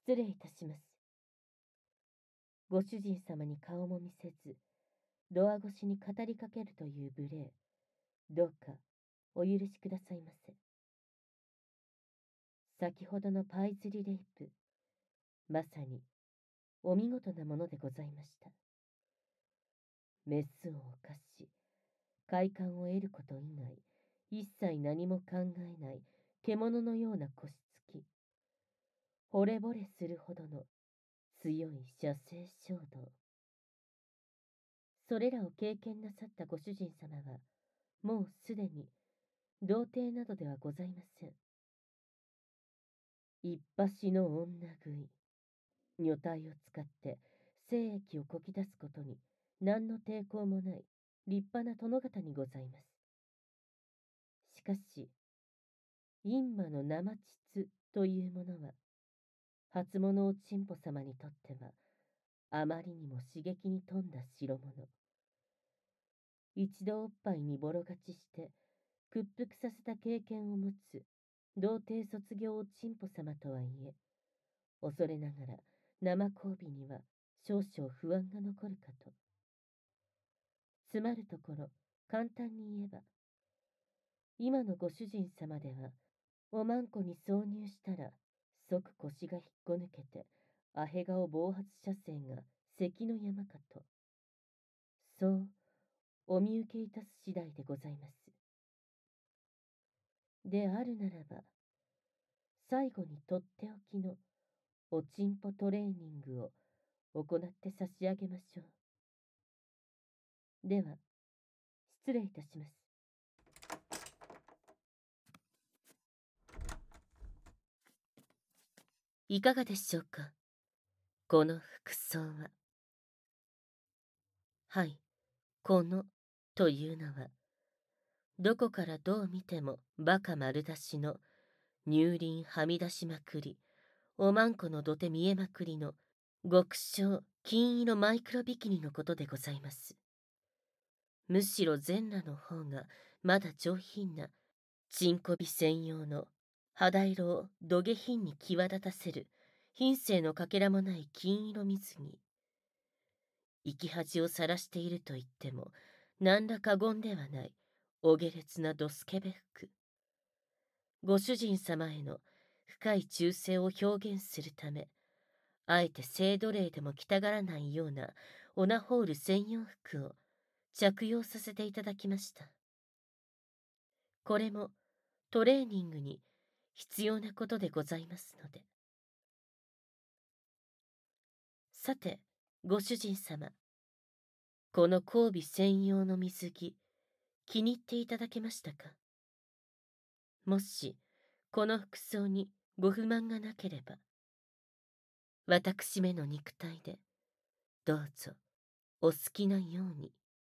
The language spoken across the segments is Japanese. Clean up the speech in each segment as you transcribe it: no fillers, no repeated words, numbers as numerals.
失礼いたします。ご主人様に顔も見せず、ドア越しに語りかけるという無礼、どうかお許しくださいませ。先ほどのパイズリレイプ、まさにお見事なものでございました。メスを犯し、快感を得ること以外、一切何も考えない獣のような腰つき、惚れ惚れするほどの強い射精衝動。それらを経験なさったご主人様は、もうすでに童貞などではございません。一発の女食い、女体を使って精液をこき出すことに何の抵抗もない立派な殿方にございます。しかし、陰魔の生膣というものは、初物おちんぽ様にとっては、あまりにも刺激に富んだ代物。一度おっぱいにボロ勝ちして、屈服させた経験を持つ、童貞卒業おちんぽ様とはいえ、恐れながら生交尾には少々不安が残るかと。つまるところ、簡単に言えば、今のご主人様では、おまんこに挿入したら、即腰が引っこ抜けて、アヘ顔暴発射線が関の山かと。そう、お見受けいたす次第でございます。であるならば、最後にとっておきのおちんぽトレーニングを行って差し上げましょう。では、失礼いたします。いかがでしょうか、この服装は。はい、このというのは、どこからどう見てもバカ丸出しの乳輪はみ出しまくり、おまんこの土手見えまくりの極小金色マイクロビキニのことでございます。むしろ全裸の方がまだ上品なチンコビ専用の肌色をど下品に際立たせる品性のかけらもない金色水着。生き恥をさらしていると言っても何ら過言ではないお下劣なドスケベ服。ご主人様への深い忠誠を表現するため、あえて性奴隷でも着たがらないようなオナホール専用服を着用させていただきました。これもトレーニングに必要なことでございますので。さて、ご主人様、この交尾専用の水着、気に入っていただけましたか？もし、この服装にご不満がなければ、私めの肉体で、どうぞ、お好きなように。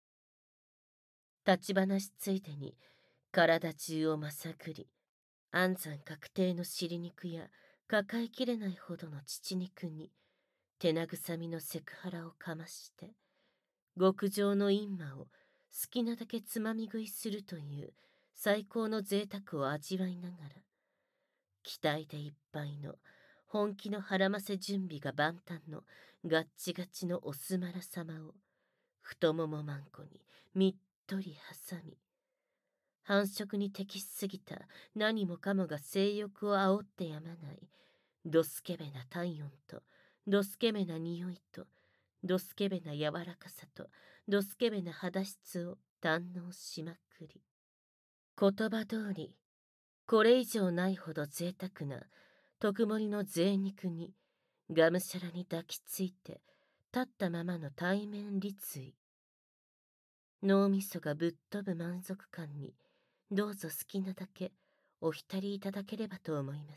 立ち話ついでに、体中をまさぐり、安産確定の尻肉や抱えきれないほどの乳肉に、手慰みのセクハラをかまして、極上の陰魔を好きなだけつまみ食いするという最高の贅沢を味わいながら、期待でいっぱいの本気の腹ませ準備が万端のガッチガチのおすまら様を太ももまんこにみっとり挟み、繁殖に適しすぎた何もかもが性欲を煽ってやまないドスケベな体温とドスケベな匂いとドスケベな柔らかさとドスケベな肌質を堪能しまくり、言葉通りこれ以上ないほど贅沢な特盛りの贅肉にがむしゃらに抱きついて立ったままの対面立位、脳みそがぶっ飛ぶ満足感にどうぞ好きなだけお浸りいただければと思います。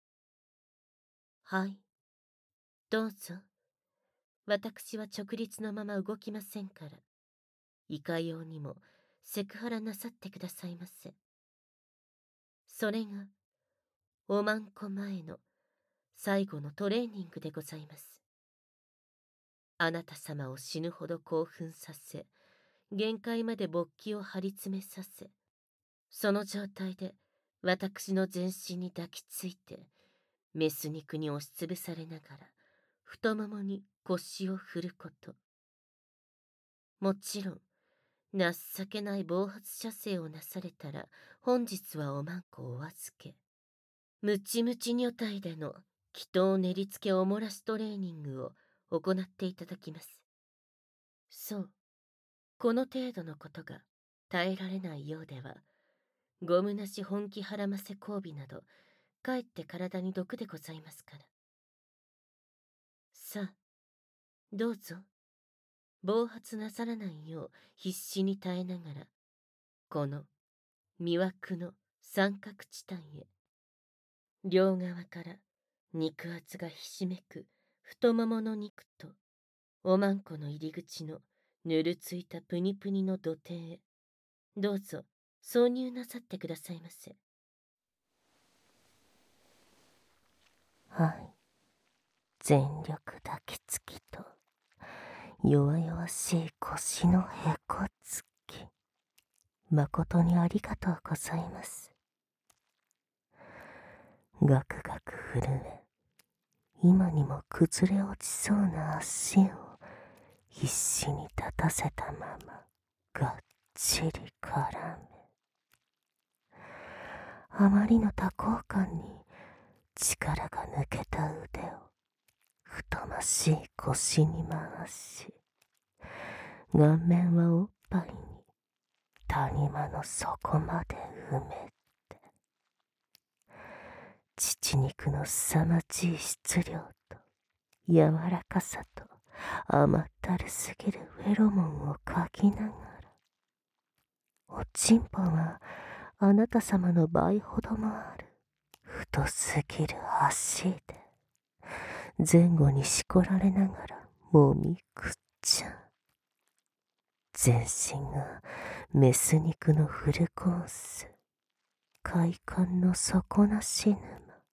はい、どうぞ。私は直立のまま動きませんから、いかようにもセクハラなさってくださいませ。それがおまんこ前の最後のトレーニングでございます。あなた様を死ぬほど興奮させ、限界まで勃起を張り詰めさせ、その状態で私の全身に抱きついてメス肉に押しつぶされながら太ももに腰を振ること。もちろん情けない暴発射精をなされたら本日はおまんこお預け。ムチムチ女体での祈祷練りつけおもらしトレーニングを行っていただきます。そう、この程度のことが耐えられないようでは、ゴムなし本気はらませ交尾など、かえって体に毒でございますから。さあ、どうぞ。暴発なさらないよう必死に耐えながら、この魅惑の三角地帯へ。両側から肉厚がひしめく太ももの肉と、おまんこの入り口のぬるついたプニプニの土手へ、どうぞ挿入なさってくださいませ。 はい。全力抱きつきと、弱々しい腰のへこつき、誠にありがとうございます。ガクガク震え、今にも崩れ落ちそうな足を必死に立たせたままがっちり絡め、あまりの多幸感に力が抜けた腕を太ましい腰に回し、顔面はおっぱいに谷間の底まで埋めて、乳肉の凄まじい質量と柔らかさと甘ったるすぎるフェロモンをかきながら、おちんぽはあなた様の倍ほどもある太すぎる足で前後にしこられながらもみくっちゃ。全身がメス肉のフルコース、快感の底なし沼。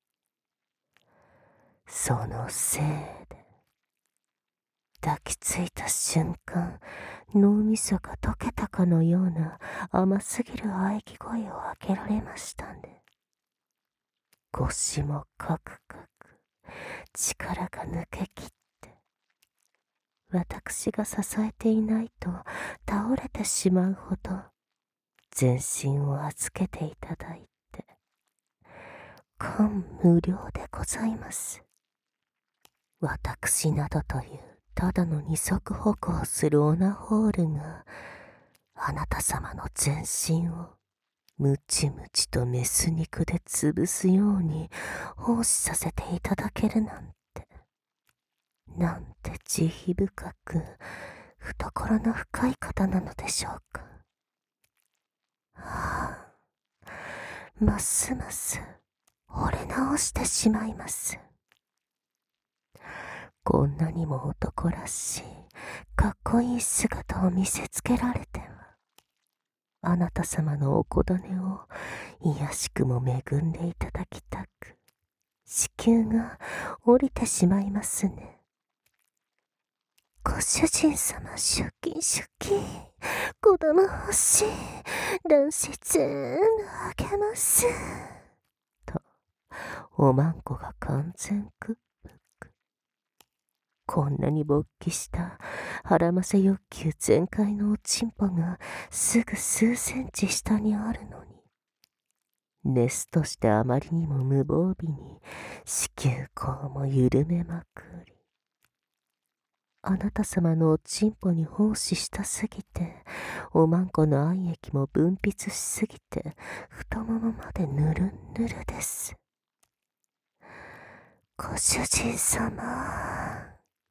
そのせいで抱きついた瞬間、脳みそが溶けたかのような甘すぎる喘ぎ声を上げられましたね。腰もカクカク、力が抜けきって、私が支えていないと倒れてしまうほど全身を預けていただいて、感無量でございます。私などというただの二足歩行するオナホールがあなた様の全身をムチムチとメス肉で潰すように奉仕させていただけるなんて、なんて慈悲深く懐の深い方なのでしょうか。はあ、ますます惚れ直してしまいます。こんなにも男らしいかっこいい姿を見せつけられては、あなた様のお子種をいやしくも恵んでいただきたく、子宮が降りてしまいますね。ご主人様、出勤出勤、子供欲しい、卵子全部あげます。と、おまんこが完全屈服。こんなに勃起した腹ませ欲求全開のおちんぽがすぐ数センチ下にあるのに、ネスとしてあまりにも無防備に子宮口も緩めまくり、あなた様のおちんぽに奉仕したすぎて、おまんこの愛液も分泌しすぎて、太ももまでぬるんぬるです。ご主人様、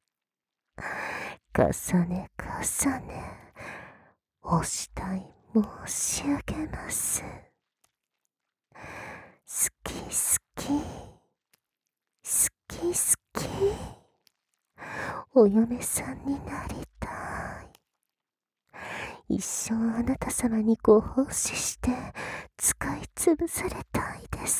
重ね重ね、お慕い申し上げます。好き好き、好き好き、お嫁さんになりたい。一生あなた様にご奉仕して使い潰されたいです。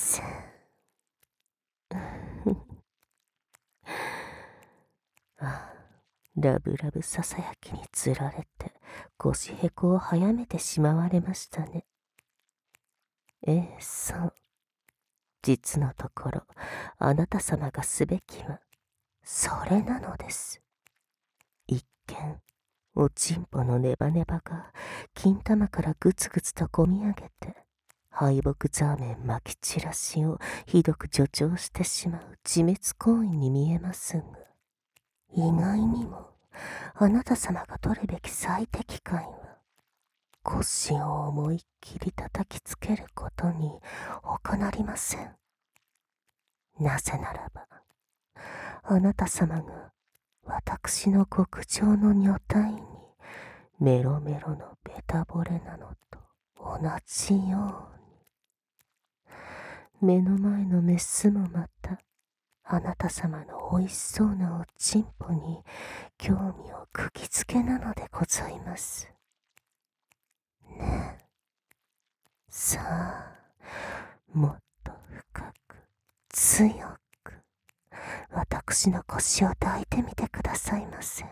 ああ、ラブラブささやきにつられて腰へこを早めてしまわれましたね。そう。実のところ、 あなた様がすべきは、それなのです。一見、おちんぽのネバネバが金玉からぐつぐつとこみ上げて、敗北ザーメンまき散らしをひどく助長してしまう自滅行為に見えますが、意外にもあなた様が取るべき最適解は、腰を思いっきり叩きつけることに他なりません。なぜならば、あなた様が私の極上の女体にメロメロのベタ惚れなのと同じように、目の前のメスもまたあなた様のおいしそうなおちんぽに興味を釘付けなのでございます。ねえ、さあ、もっと深く強く私の腰を抱いてみてくださいませ。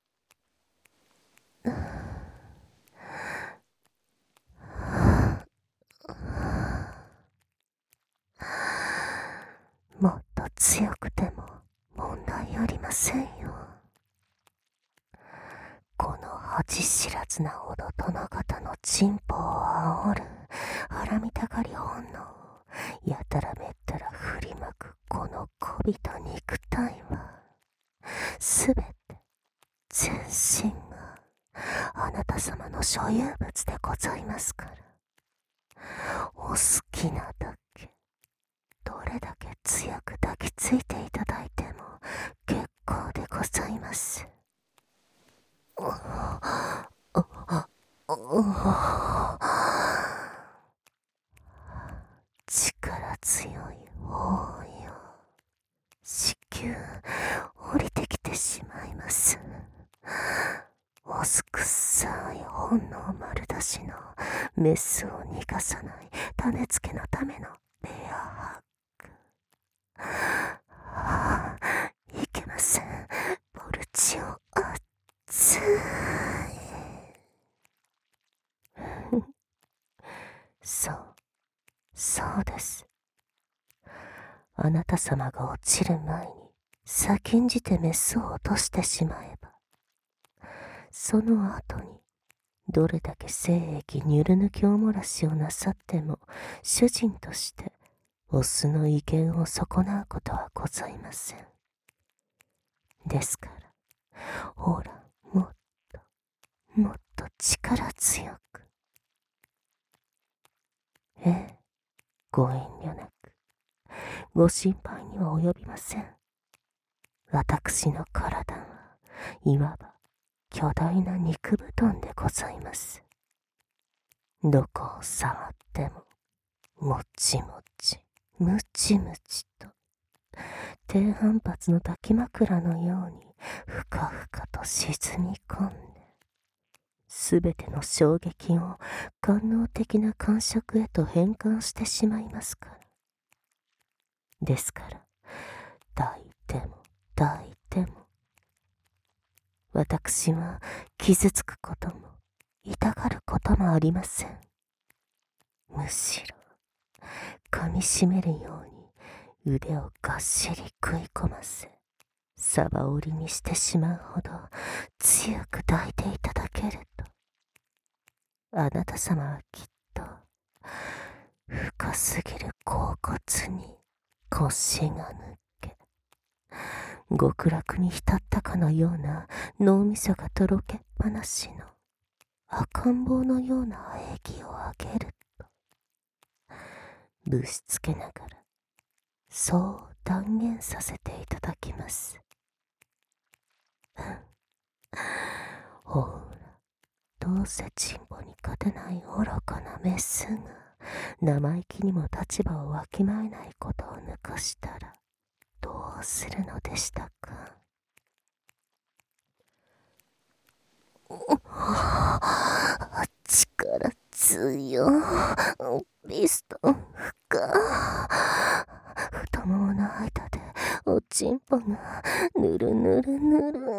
もっと強くても問題ありませんよ。この恥知らずなほど殿方のチンポを煽るはらみたがり本能をやたらめったら振りまくこのこびと肉体は、すべて全身があなた様の所有物でございますから、お好きなだけ、どれだけ強く抱きついていただいても結構でございます。力強い方よ。子宮降りてきてしまいます。おすくさい本能丸出しのメスを逃がさない種付けのためのベアハッグ。いけません。ポルチオ熱い。そうです。あなた様が落ちる前に先んじてメスを落としてしまえば、その後にどれだけ精液ニュル抜きおもらしをなさっても主人としてオスの威厳を損なうことはございません。ですから、ほら、もっと力強く。ええ、ご遠慮なく。ご心配には及びません。私の体はいわば巨大な肉布団でございます。どこを触ってももちもち、ムチムチと低反発の抱き枕のようにふかふかと沈み込んで、すべての衝撃を官能的な感触へと変換してしまいますから。ですから、抱いても抱いても、私は傷つくことも痛がることもありません。むしろ噛みしめるように腕をがっしり食い込ませ、サバ折りにしてしまうほど強く抱いていただけると、あなた様はきっと深すぎる甲骨に腰が抜け、極楽に浸ったかのような脳みそがとろけっぱなしの赤ん坊のような喘ぎを上げると、ぶしつけながらそう断言させていただきます。ほら、どうせチンポに勝てない愚かなメスが生意気にも立場をわきまえないことを抜かしたらどうするのでしたか。力強ピストン太ももの間でおちんぽがぬるぬるぬる。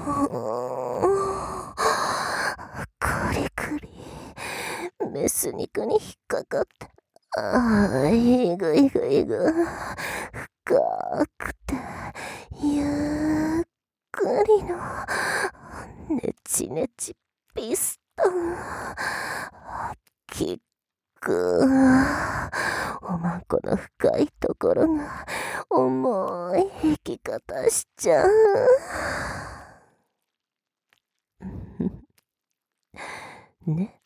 クリクリ、メスに肉に引っかかって、いぐいぐいぐ、深くて、ゆっくりの、ねちねちピストン、キック、おまんこの深いところが、重い引き方しちゃう。ね。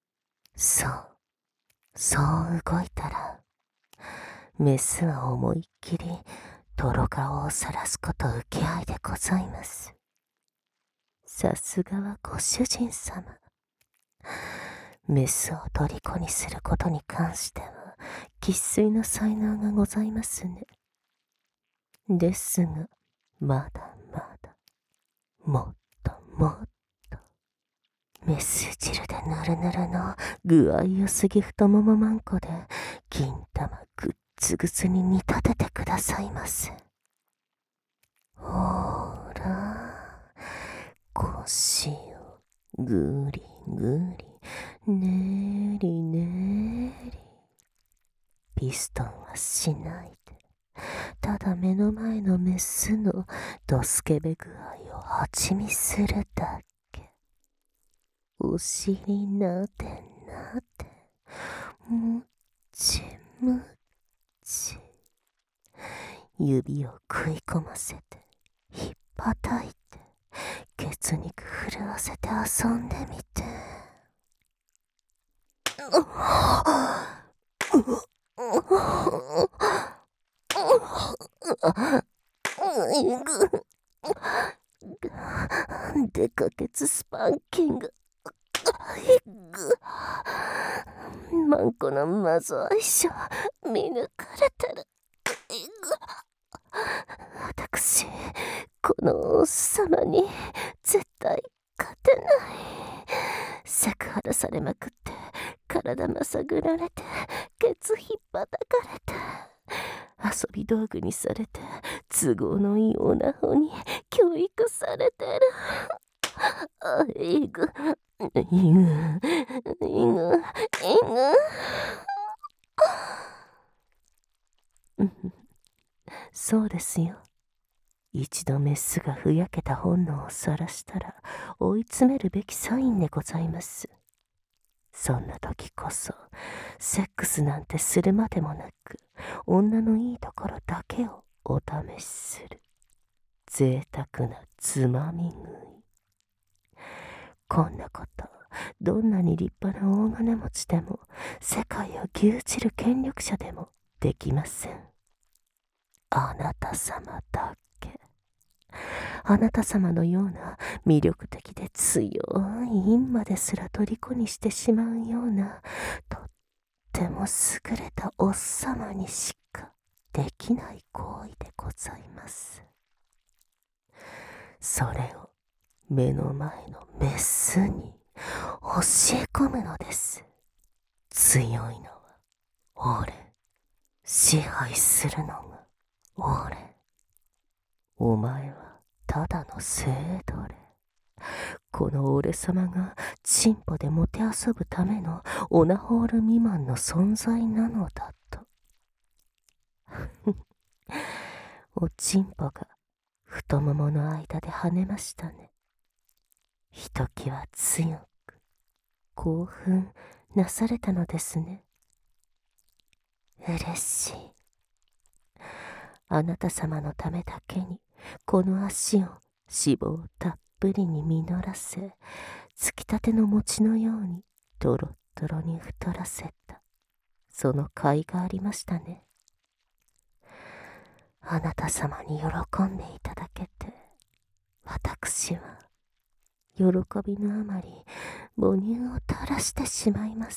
そう動いたら、メスは思いっきり泥顔をさらすこと請け合いでございます。さすがはご主人様。メスを虜にすることに関しては、生粋の才能がございますね。ですが、まだまだ、もっともっと、メス汁でぬるぬるの具合よすぎ太ももまんこで、金玉ぐっつぐつに煮立ててくださいませ。ほーら、腰をぐりぐり、ねりねり。ピストンはしないで、ただ目の前のメスのドスケベ具合を味見するだけ。お尻なでなで、むちむち。指を食い込ませて、ひっぱたいて、ケツ肉震わせて遊んでみて。でかけつスパンキング。マンコのまず相性見抜かれてる。私、このおっさまに絶対勝てない。セクハラされまくって、体まさぐられて、ケツひっぱたかれて、遊び道具にされて、都合のいいオナホに教育されてる。いぐ、いぐ、いぐ、いぐ。そうですよ。一度メスがふやけた本能をさらしたら追い詰めるべきサインでございます。そんな時こそセックスなんてするまでもなく、女のいいところだけをお試しする贅沢なつまみ食い。こんなことどんなに立派な大金持ちでも世界を牛耳る権力者でもできません。あなた様だけ。あなた様のような魅力的で強い陰魔ですら虜にしてしまうような、とっても優れたおっさまにしかできない行為でございます。それを目の前のメスに教え込むのです。強いのは俺、支配するのが俺。お前はただの生奴隷。この俺様がチンポでもて遊ぶためのオナホール未満の存在なのだと。おチンポが太ももの間で跳ねましたね。ひときわ強く興奮なされたのですね。嬉しい。あなた様のためだけにこの足を脂肪たっぷりに実らせ、つきたての餅のようにトロットロに太らせた、その甲斐がありましたね。あなた様に喜んでいただけて、私は喜びのあまり母乳を垂らしてしまいます。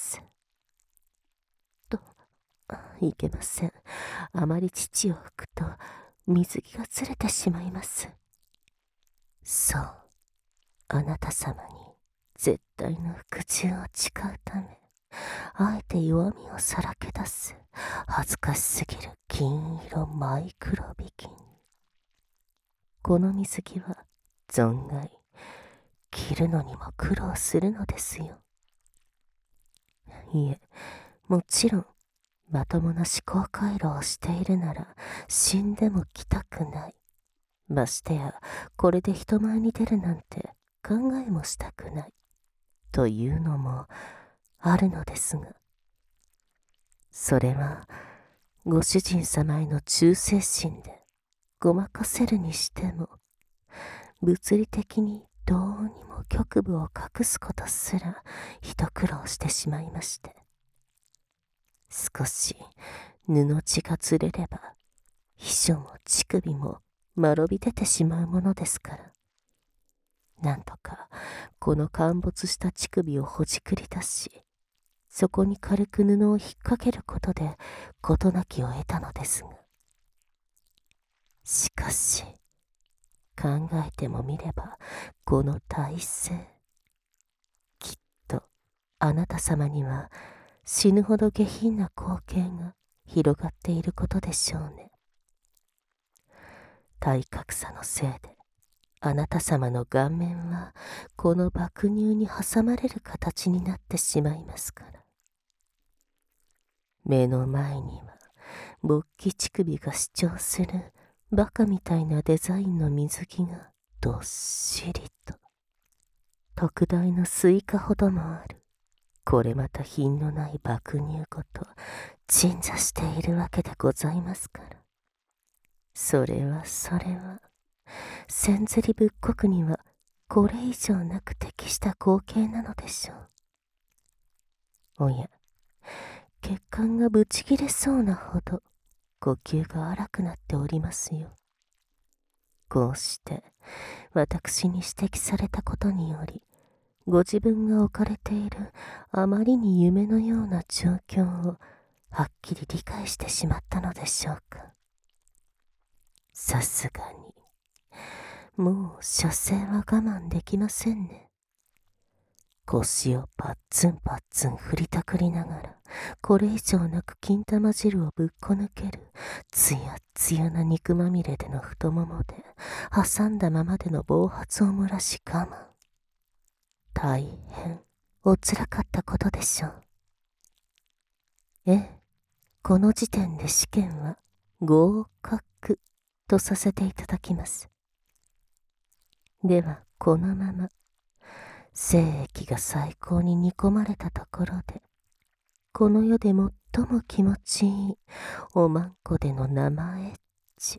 いけません。あまり乳を拭くと水着がずれてしまいます。そう、あなた様に絶対の服従を誓うため、あえて弱みをさらけ出す恥ずかしすぎる金色マイクロビキニ。この水着は存外着るのにも苦労するのですよ。 いえ、もちろん、まともな思考回路をしているなら、死んでも来たくない。ましてや、これで人前に出るなんて考えもしたくない。というのも、あるのですが。それは、ご主人様への忠誠心で、ごまかせるにしても、物理的にどうにも局部を隠すことすら一苦労してしまいまして。少し布地がずれれば、秘書も乳首も丸び出てしまうものですから。なんとかこの陥没した乳首をほじくり出し、そこに軽く布を引っ掛けることで事なきを得たのですが。しかし、考えてもみれば、この体勢、きっとあなた様には死ぬほど下品な光景が広がっていることでしょうね。体格差のせいで、あなた様の顔面はこの爆乳に挟まれる形になってしまいますから。目の前には勃起乳首が主張するバカみたいなデザインの水着がどっしりと、特大のスイカほどもある、これまた品のない爆乳ごと鎮座しているわけでございますから。それは千釣り仏国にはこれ以上なく適した光景なのでしょう。おや、血管がぶち切れそうなほど呼吸が荒くなっておりますよ。こうして私に指摘されたことにより、ご自分が置かれているあまりに夢のような状況をはっきり理解してしまったのでしょうか。さすがに、もう所詮は我慢できませんね。腰をパッツンパッツン振りたくりながら、これ以上なく金玉汁をぶっこ抜けるつやつやな肉まみれでの太ももで、挟んだままでの暴発を漏らし我慢。大変おつらかったことでしょう。ええ、この時点で試験は合格とさせていただきます。ではこのまま精液が最高に煮込まれたところで、この世で最も気持ちいいおまんこでの生エッチ、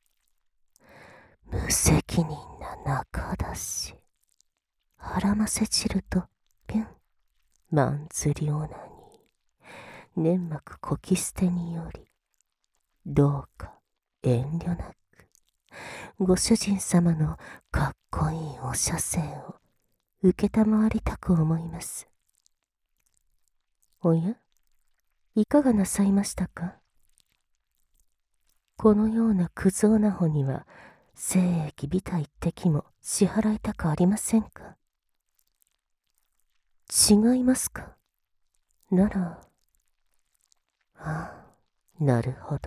無責任な中出し、腹ませ汁とピュン、マンズリオナに粘膜こき捨てにより、どうか遠慮なくご主人様のかっこいいお射精を承りたく思います。おや、いかがなさいましたか。このようなクズオナホには精液ビタ一滴も支払いたくありませんか。違いますか。なら、ああ、なるほど。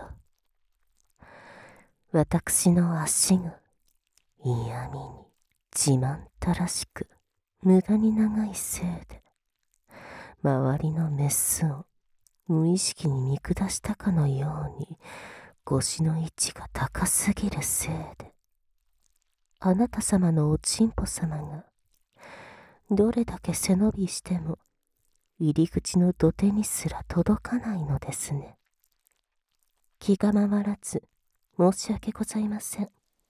私の足が嫌味に自慢たらしく無駄に長いせいで、周りのメスを無意識に見下したかのように腰の位置が高すぎるせいで、あなた様のおちんぽ様がどれだけ背伸びしても入り口の土手にすら届かないのですね。気が回らず申し訳ございません。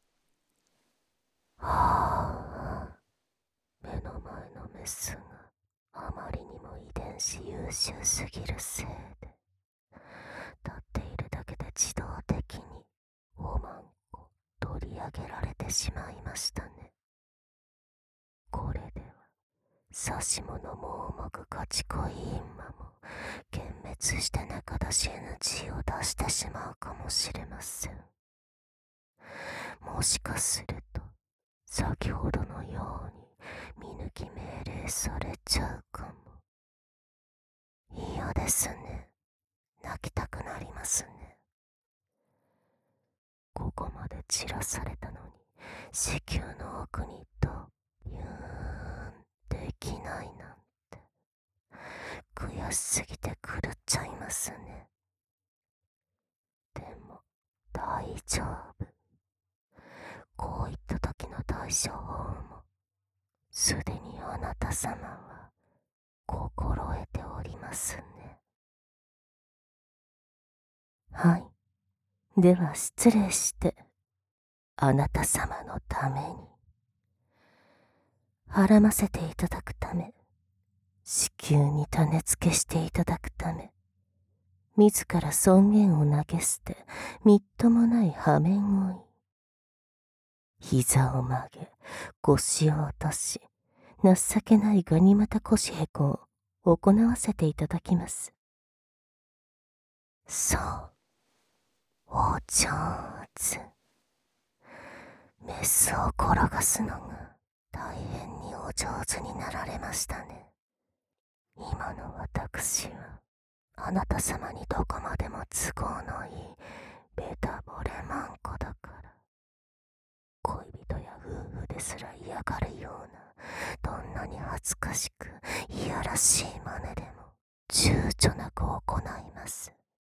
はあ、目の前のメスがあまりにも遺伝子優秀すぎるせいで、立っているだけで自動的におまんこ取り上げられてしまいましたね。これでは指し物も重く勝ち恋インマも幻滅して中出し NG を出してしまうかもしれません。もしかすると先ほどのように見抜き命令されちゃうかも。嫌ですね。泣きたくなりますね。ここまで散らされたのに子宮の奥にとゆーんできないなんて、 悔しすぎて狂っちゃいますね。でも大丈夫。こういった時の対処法もすでにあなた様は心得ておりますね。はい。では失礼して、あなた様のために、孕ませていただくため、子宮に種付けしていただくため、自ら尊厳を投げ捨て、みっともない破面を追い、膝を曲げ、腰を落とし、情けないガニ股腰へこを行わせていただきます。そう、お上手。メスを転がすのが大変にお上手になられましたね。今の私はあなた様にどこまでも都合のいいベタボレマンコだから、恋人や夫婦ですら嫌がるような、どんなに恥ずかしくいやらしい真似でも躊躇なく行います。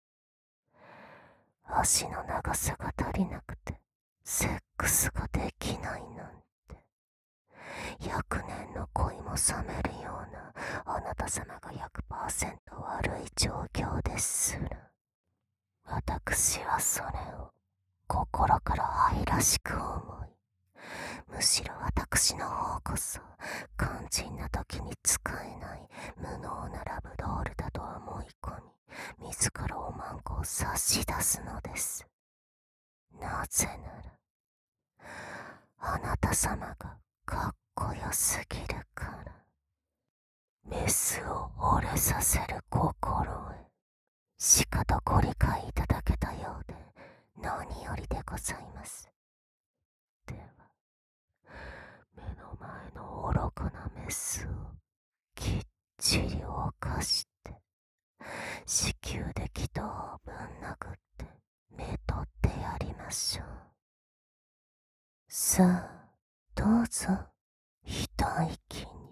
足の長さが足りなくてセックスができないなんて、100年の恋も冷めるようなあなた様が 100% 悪い状況ですら、私はそれを心から愛らしく思い、むしろ私の方こそ肝心な時に使えない無能なラブドールだと思い込み、自らおまんこを差し出すのです。なぜならあなた様がかっこよすぎるから。メスを折れさせる心得、しかとご理解いただけたようで何よりでございます。では、目の前の愚かなメスをきっちり犯して、子宮で気道をぶん殴ってめとってやりましょう。さあ、どうぞ一息に。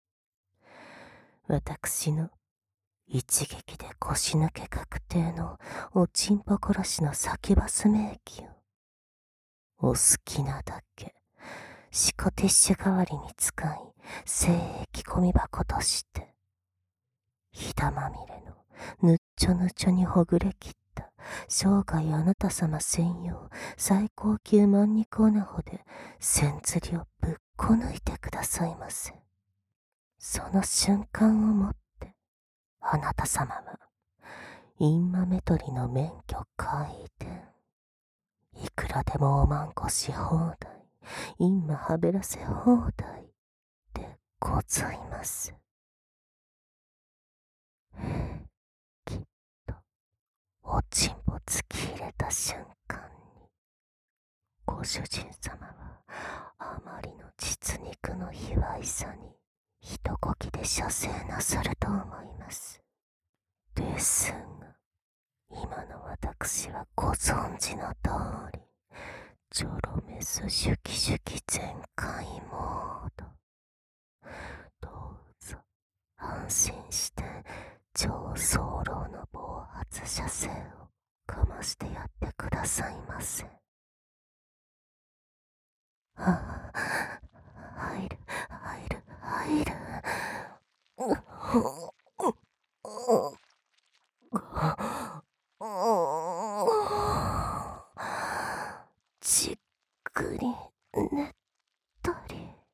私の一撃で腰抜け確定のおちんぽ殺しの先バス名義をお好きなだけシコティッシュ代わりに使い、精液込み箱としてひだまみれのぬっちょぬちょにほぐれきった生涯あなた様専用最高級万肉おなほで千釣りをぶっこ抜いてくださいませ。その瞬間をもってあなた様はインマメ取りの免許開店。いくらでもおまんこし放題、インマはべらせ放題でございます。きっとおちんぽ突き入れた瞬間にご主人様はあまりの実肉の卑猥さに一こきで射精なさると思います。ですが今の私はご存知の通り、チョロメスシュキシュキ全開モード。どうぞ安心して超早漏の暴発射精をかましてやってくださいませ。ああ、入る入る入る。じっくりねっとり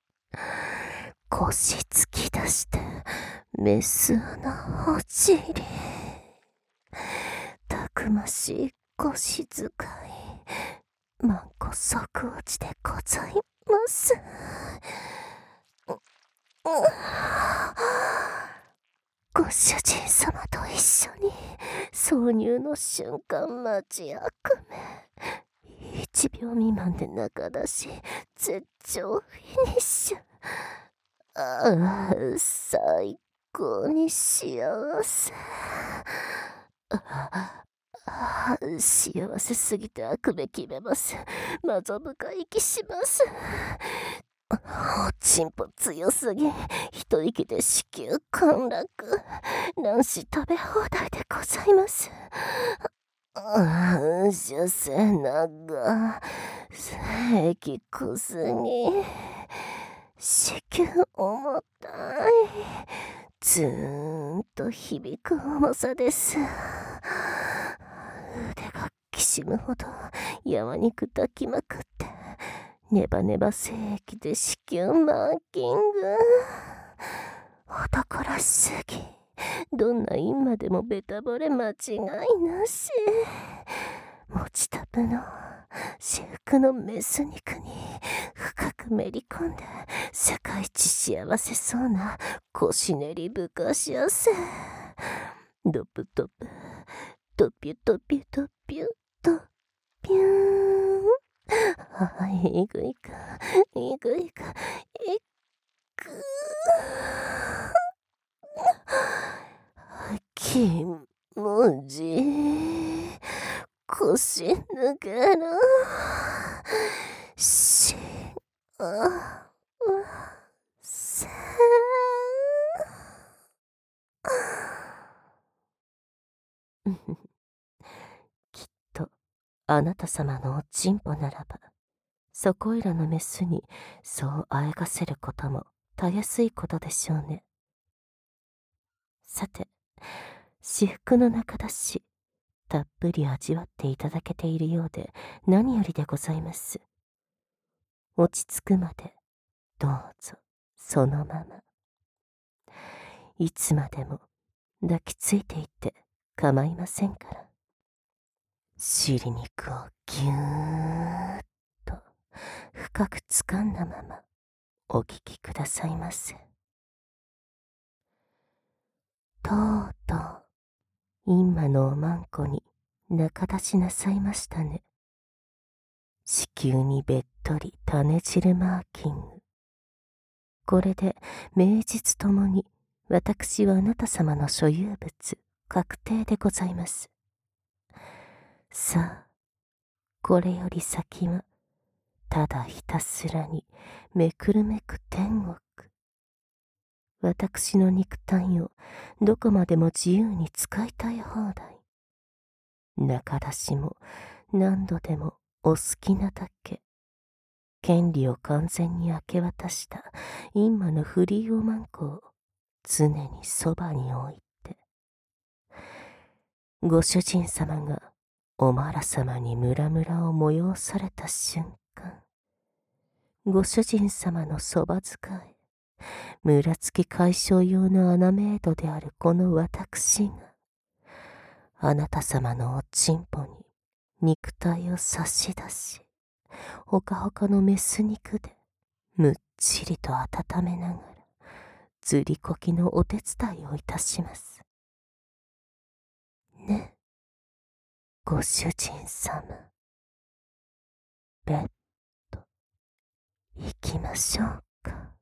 腰突き出してメス穴落ちり、たくましい腰使い、マンコ即落ちでございます。ご主人様と一緒に挿入の瞬間待ち悪夢、1秒未満で中出し絶頂フィニッシュ。ああ、最高に幸せ。幸せすぎてあくべきめます。謎深い気します。 おちんぽ強すぎ、一息で子宮陥落。卵子食べ放題でございます。出世長、息くすぎ、子宮重たい。ずーんと響く重さです。腕がきしむほどやわ肉抱きまくって、ネバネバ精液で子宮マーキング。男らしすぎ、どんな陰までもベタ惚れ間違いなし。持ちタプの至福のメス肉に深くめり込んで、世界一幸せそうな腰練りぶかし汗。ドプドプ、ドピュドピュドピュドピューン。いぐいか、いぐいか、いく気持ちいい。腰抜ける。しあせきっとあなた様のおちんぽならば、そこいらのメスにそうあえがせることもたやすいことでしょうね。さて、至福の中だし、たっぷり味わっていただけているようで何よりでございます。落ち着くまでどうぞそのまま。いつまでも抱きついていて構いませんから。尻肉をぎゅーっと深く掴んだままお聞きくださいませ。とうとう陰魔のおまんこに仲出しなさいましたね。子宮にべっとり種汁マーキング。これで名実ともに私はあなた様の所有物確定でございます。さあ、これより先はただひたすらにめくるめく天国。私の肉体をどこまでも自由に使いたい放題。中出しも何度でもお好きなだけ。権利を完全に明け渡した陰魔のフリーオマンコを常にそばに置いて。ご主人様がおまら様にムラムラを催された瞬間、ご主人様のそば使い、ムラつき解消用のアナメイドであるこの私が、あなた様のおちんぽに肉体を差し出し、ほかほかのメス肉でむっちりと温めながら、ずりこきのお手伝いをいたします。ね、ご主人様。ベッド、行きましょうか。